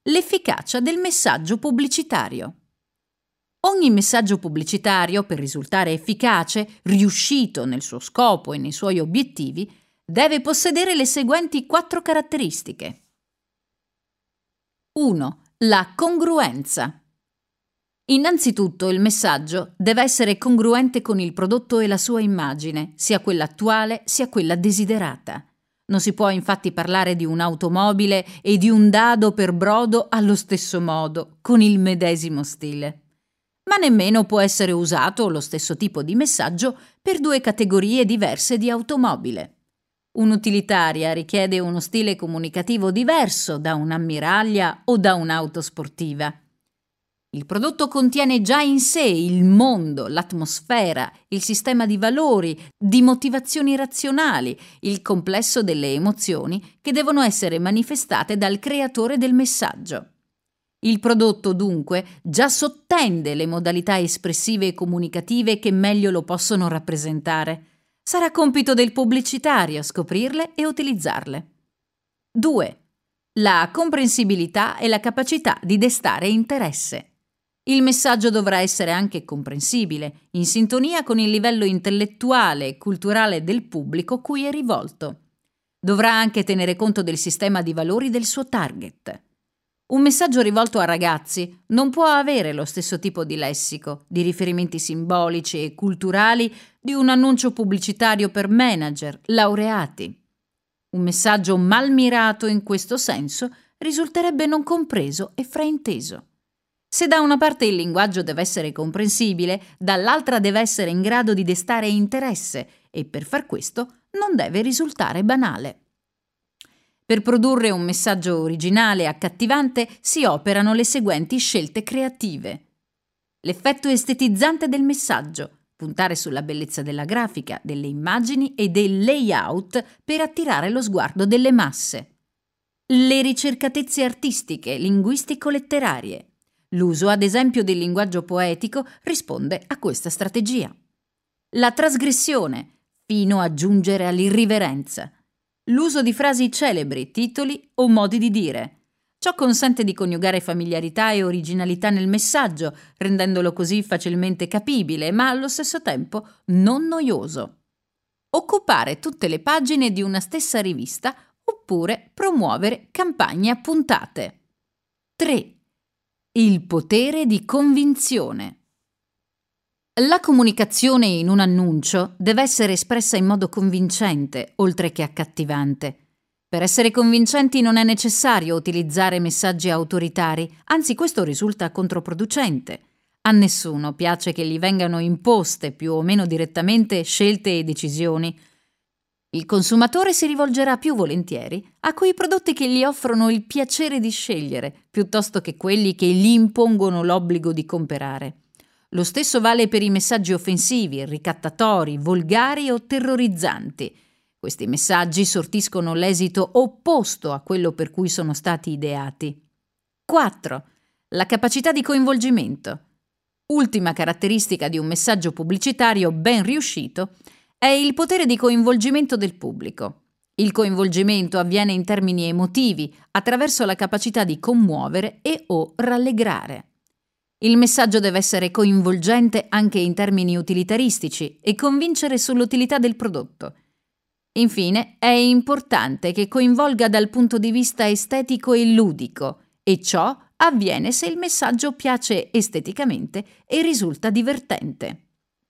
L'efficacia del messaggio pubblicitario. Ogni messaggio pubblicitario, per risultare efficace, riuscito nel suo scopo e nei suoi obiettivi, deve possedere le seguenti 4 caratteristiche. 1. La congruenza. Innanzitutto il messaggio deve essere congruente con il prodotto e la sua immagine, sia quella attuale sia quella desiderata. Non si può infatti parlare di un'automobile e di un dado per brodo allo stesso modo, con il medesimo stile. Ma nemmeno può essere usato lo stesso tipo di messaggio per 2 categorie diverse di automobile. Un'utilitaria richiede uno stile comunicativo diverso da un'ammiraglia o da un'auto sportiva. Il prodotto contiene già in sé il mondo, l'atmosfera, il sistema di valori, di motivazioni razionali, il complesso delle emozioni che devono essere manifestate dal creatore del messaggio. Il prodotto, dunque, già sottende le modalità espressive e comunicative che meglio lo possono rappresentare. Sarà compito del pubblicitario scoprirle e utilizzarle. 2. La comprensibilità e la capacità di destare interesse. Il messaggio dovrà essere anche comprensibile, in sintonia con il livello intellettuale e culturale del pubblico cui è rivolto. Dovrà anche tenere conto del sistema di valori del suo target. Un messaggio rivolto a ragazzi non può avere lo stesso tipo di lessico, di riferimenti simbolici e culturali di un annuncio pubblicitario per manager, laureati. Un messaggio mal mirato in questo senso risulterebbe non compreso e frainteso. Se da una parte il linguaggio deve essere comprensibile, dall'altra deve essere in grado di destare interesse e per far questo non deve risultare banale. Per produrre un messaggio originale e accattivante si operano le seguenti scelte creative. L'effetto estetizzante del messaggio, puntare sulla bellezza della grafica, delle immagini e del layout per attirare lo sguardo delle masse. Le ricercatezze artistiche, linguistico-letterarie. L'uso, ad esempio, del linguaggio poetico risponde a questa strategia. La trasgressione, fino a giungere all'irriverenza. L'uso di frasi celebri, titoli o modi di dire. Ciò consente di coniugare familiarità e originalità nel messaggio, rendendolo così facilmente capibile, ma allo stesso tempo non noioso. Occupare tutte le pagine di una stessa rivista oppure promuovere campagne a puntate. 3. Il potere di convinzione. La comunicazione in un annuncio deve essere espressa in modo convincente, oltre che accattivante. Per essere convincenti non è necessario utilizzare messaggi autoritari, anzi questo risulta controproducente. A nessuno piace che gli vengano imposte più o meno direttamente scelte e decisioni. Il consumatore si rivolgerà più volentieri a quei prodotti che gli offrono il piacere di scegliere, piuttosto che quelli che gli impongono l'obbligo di comprare. Lo stesso vale per i messaggi offensivi, ricattatori, volgari o terrorizzanti. Questi messaggi sortiscono l'esito opposto a quello per cui sono stati ideati. 4. La capacità di coinvolgimento. Ultima caratteristica di un messaggio pubblicitario ben riuscito è il potere di coinvolgimento del pubblico. Il coinvolgimento avviene in termini emotivi, attraverso la capacità di commuovere e o rallegrare. Il messaggio deve essere coinvolgente anche in termini utilitaristici e convincere sull'utilità del prodotto. Infine, è importante che coinvolga dal punto di vista estetico e ludico, e ciò avviene se il messaggio piace esteticamente e risulta divertente.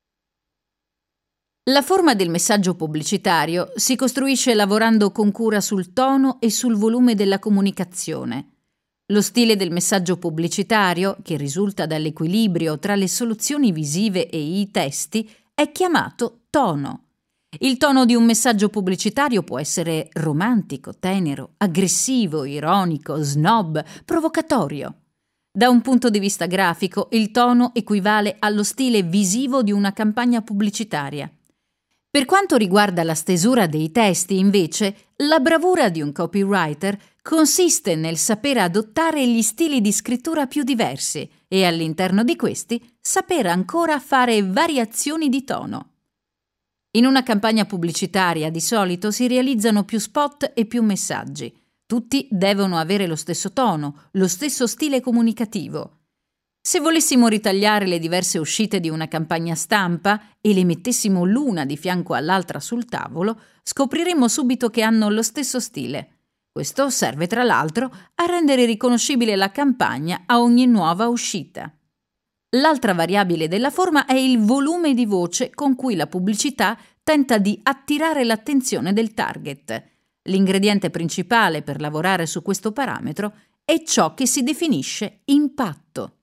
La forma del messaggio pubblicitario si costruisce lavorando con cura sul tono e sul volume della comunicazione. Lo stile del messaggio pubblicitario, che risulta dall'equilibrio tra le soluzioni visive e i testi, è chiamato tono. Il tono di un messaggio pubblicitario può essere romantico, tenero, aggressivo, ironico, snob, provocatorio. Da un punto di vista grafico, il tono equivale allo stile visivo di una campagna pubblicitaria. Per quanto riguarda la stesura dei testi, invece, la bravura di un copywriter consiste nel saper adottare gli stili di scrittura più diversi e all'interno di questi saper ancora fare variazioni di tono. In una campagna pubblicitaria di solito si realizzano più spot e più messaggi. Tutti devono avere lo stesso tono, lo stesso stile comunicativo. Se volessimo ritagliare le diverse uscite di una campagna stampa e le mettessimo l'una di fianco all'altra sul tavolo, scopriremmo subito che hanno lo stesso stile. Questo serve tra l'altro a rendere riconoscibile la campagna a ogni nuova uscita. L'altra variabile della forma è il volume di voce con cui la pubblicità tenta di attirare l'attenzione del target. L'ingrediente principale per lavorare su questo parametro è ciò che si definisce impatto.